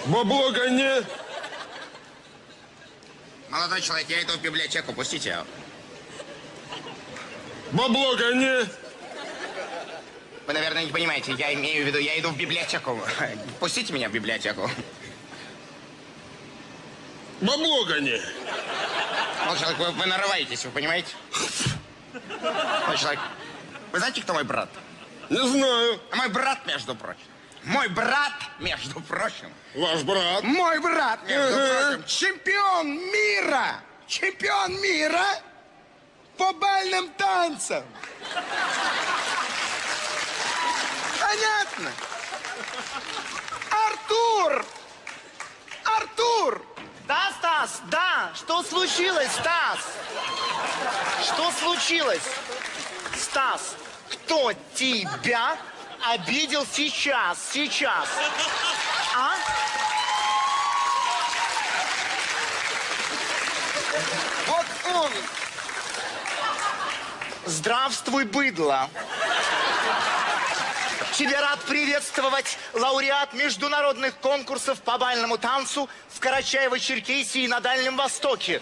Бабло гони. Молодой человек, я иду в библиотеку, пустите. Бабло гони. Вы, наверное, не понимаете, я имею в виду, я иду в библиотеку. Пустите меня в библиотеку. Бабло гони. Молодой человек, вы нарываетесь, вы понимаете? Молодой человек, вы знаете, кто мой брат? Не знаю. А мой брат, между прочим. Мой брат, между прочим. Ваш брат. Мой брат, между прочим, чемпион мира! Чемпион мира по бальным танцам! Понятно? Артур! Артур! Да, Стас, да. Что случилось, Стас? Что случилось? Стас, кто тебя обидел сейчас? Сейчас. А? Вот он! Здравствуй, быдло. Тебя рад приветствовать лауреат международных конкурсов по бальному танцу в Карачаево-Черкесии и на Дальнем Востоке.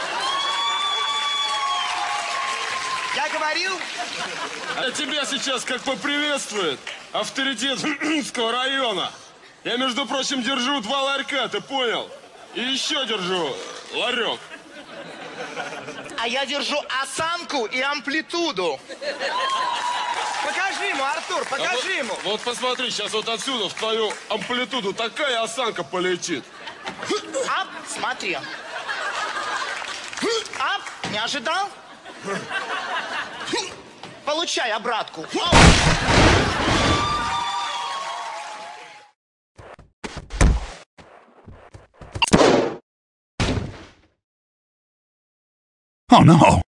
Я говорил? А тебя сейчас как поприветствует авторитет Минского района. Я, между прочим, держу 2 ларька, ты понял? И еще держу ларек. А я держу осанку и амплитуду. Покажи ему, Артур, покажи ему! Вот посмотри, сейчас вот отсюда в твою амплитуду такая осанка полетит. Ап, смотри. Ап, не ожидал? Получай обратку. Oh no!